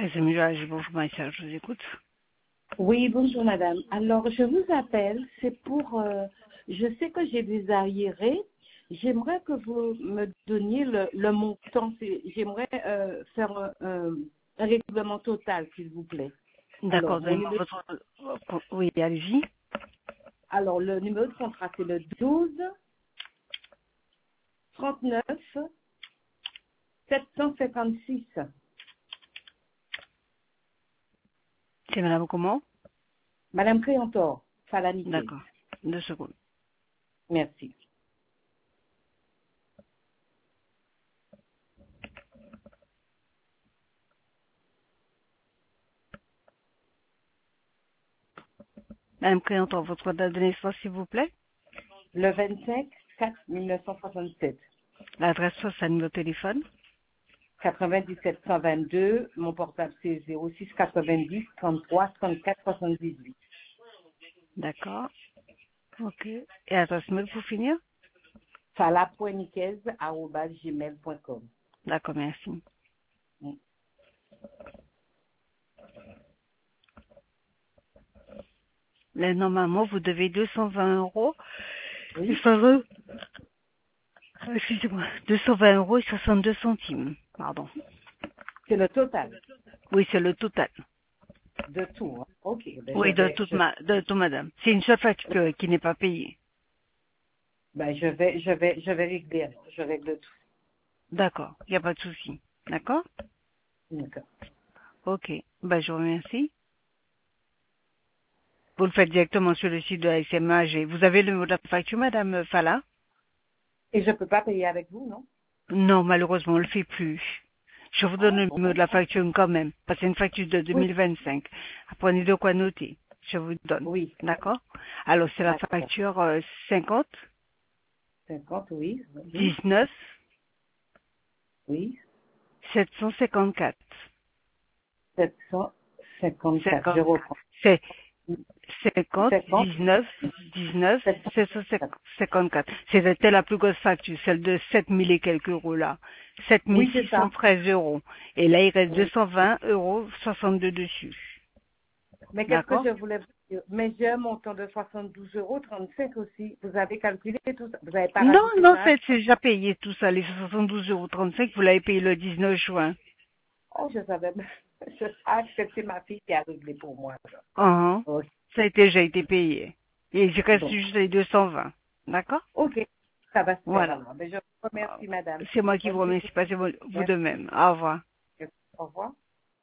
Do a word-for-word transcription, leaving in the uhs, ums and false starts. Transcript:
C'est mieux, bonjour Maïssa, je vous écoute. Oui, bonjour madame. Alors, je vous appelle, c'est pour, euh, je sais que j'ai des arriérés. J'aimerais que vous me donniez le, le montant. C'est- J'aimerais euh, faire un, un- un règlement total, s'il vous plaît. Alors, D'accord, mon donnez-moi numéro, votre... Oui, allez-y. alors, le numéro de contrat, c'est le douze trente-neuf sept cent cinquante-six. C'est madame comment? Madame Créantor, Falanité. D'accord, deux secondes. Merci. Madame Créanton, votre date de naissance, s'il vous plaît. Le vingt-cinq quatre mille neuf cent soixante-sept. L'adresse sociale, numéro de téléphone. quatre-vingt-dix-sept cent vingt-deux, mon portable c'est zéro six quatre-vingt-dix trente-trois trente-quatre soixante-dix-huit. D'accord, ok. Et adresse mail pour finir? fala point niquez arobase gmail point com. D'accord, merci. Là, normalement, vous devez deux cent vingt euros. Oui, Il faudra... Excusez-moi, deux cent vingt euros et soixante-deux centimes. Pardon. c'est le total Oui, c'est le total. de tout. Hein. Ok, ben je Oui, de vais, toute je, ma, de tout madame. C'est une seule facture qui n'est pas payée. ben je vais, je vais, je vais régler, je règle tout. D'accord, il n'y a pas de souci. D'accord? D'accord. Ok, ben, je vous remercie. Vous le faites directement sur le site de la S M A G. Vous avez le numéro de la facture, madame Fala? Et je peux pas payer avec vous, non? Non, malheureusement, on ne le fait plus. Je vous donne Oh le numéro bon. de la facture quand même, parce que c'est une facture de Oui, deux mille vingt-cinq. Prenez de quoi noter. Je vous donne. oui, D'accord? Alors, c'est la d'accord. facture euh, cinquante, cinquante, oui, oui, dix-neuf, oui. sept cent cinquante-quatre. sept cent cinquante-quatre, je cinquante-quatre. reprends. C'est cinquante, cinquante, dix-neuf, dix-neuf, sept cent sept cent cinquante-quatre. cinquante-quatre. C'était la plus grosse facture, celle de sept mille et quelques euros là. sept mille Oui, six c'est cent ça. treize euros. Et là, il reste deux Oui. cent vingt euros soixante-deux dessus. Mais qu'est-ce que D'accord? je voulais vous dire? Mais j'ai un montant de soixante-douze euros trente-cinq aussi. Vous avez calculé tout ça? Vous n'avez pas Non, rajouté non, ça? c'est c'est déjà payé tout ça. Les soixante-douze euros trente-cinq, vous l'avez payé le dix-neuf juin. Oh, je savais. Je sais que c'est ma fille qui a réglé pour moi. là. Uhum. Ok. Ça a déjà été payé. Et il reste Bon. juste les deux cent vingt. D'accord? Ok. Ça va se faire Voilà. alors. Mais je vous remercie, madame. C'est moi qui vous Bonne remercie. journée. Passez vous vous de Merci. même. Au revoir. Au revoir.